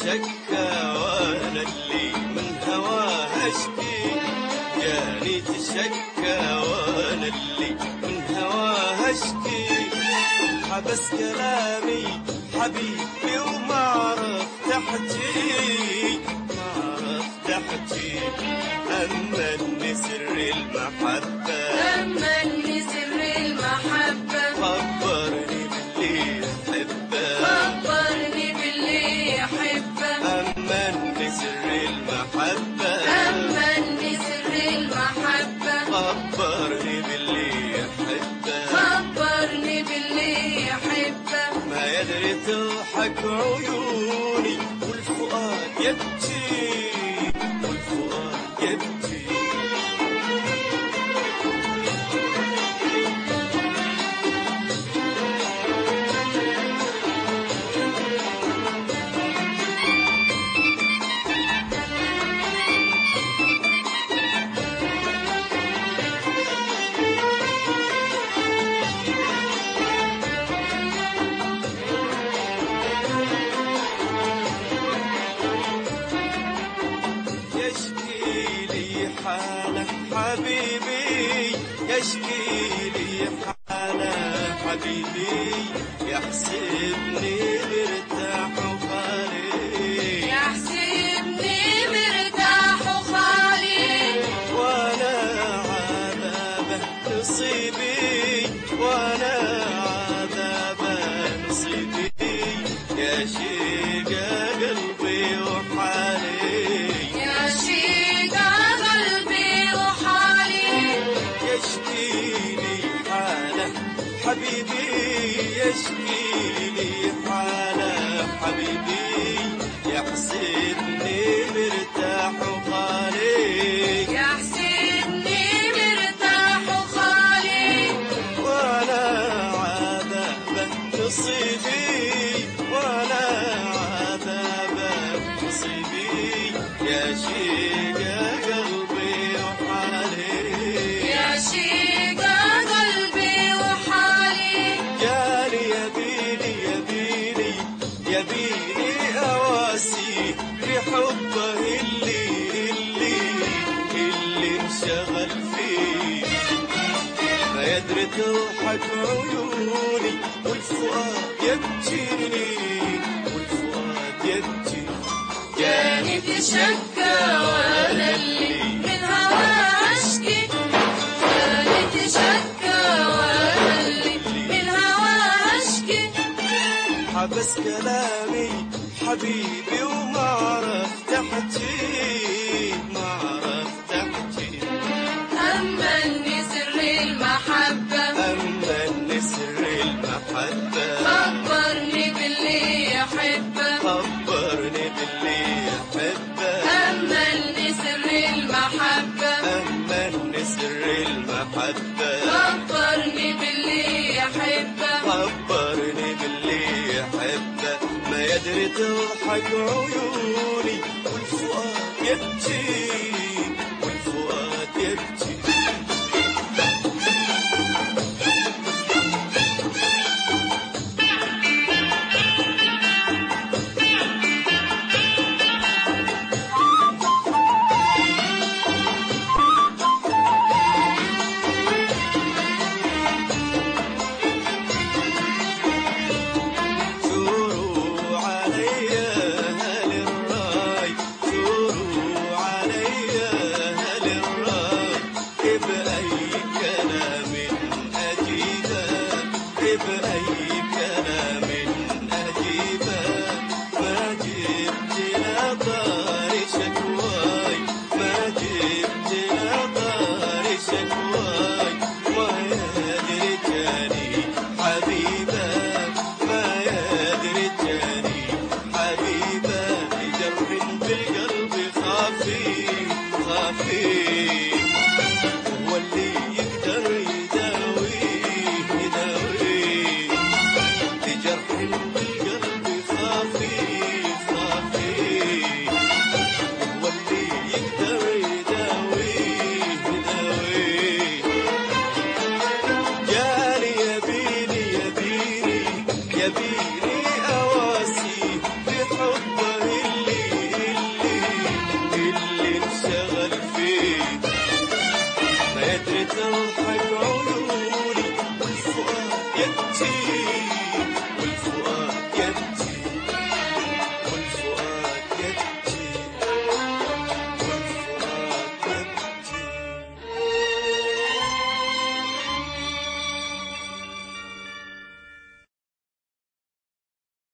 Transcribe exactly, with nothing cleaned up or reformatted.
تشكى وانا اللي من هواه اشكي، جاني تشكى وانا اللي من هواه اشكي. حبس كلامي حبيبي وما عرفت احكي، ما عرفت احكي. أمني سر المحبة، أمني سر المحبة، خبرني باللي أحبه، خبرني باللي أحبه. أمني سر المحبة، أمني سر المحبة، خبرني باللي أحبه، خبرني باللي أحبه. ما يدري تضحك عيوني والفؤاد يبكي، والفؤاد يبكي. يشكي لي حاله حبيبي، يشكي لي حاله حبيبي، يحسبني مرتاح وخالي، يحسبني مرتاح وخالي، وانا عذابه نصيبي، وانا عذابه نصيبي. يا شيق قلبي وحالي، يا شيق قلبي وحالي. يشكي لي حاله حبيبي، يشكي لي حاله حبيبي، يحسبني مرتاح وخالي، يحسبني مرتاح وخالي، وانا عذابه نصيبي، وانا عذابه نصيبي. يا شيق قلبي وحالي، يا شيق قلبي وحالي. جاني يبيني يبيني يبيني أواسي بحبه اللي اللي اللي انشغل فيه. ما يدري تضحك عيوني والفؤاد يبكيني، والفؤاد يبكي. جاني تشكى وانا اللي من هواه اشكي، جاني تشكى وانا اللي من هواه اشكي. حبس كلامي حبيبي وما عرفت احكي، ما عرفت احكي. أمني سر المحبة، أمني سر المحبة، خبرني باللي أحبه، خبرني باللي أحبه. أمني سر المحبة، أمني سر المحبة، خبرني باللي أحبه. خبرني باللي أحبه. ما يدري تضحك عيوني والفؤاد يبكي،